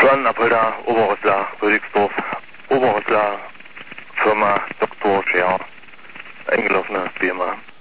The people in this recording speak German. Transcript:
Schwan, Apolda, Oberrössler, Rödigsdorf, Oberrössler, Firma Dr. Scher, eingelaufene Firma.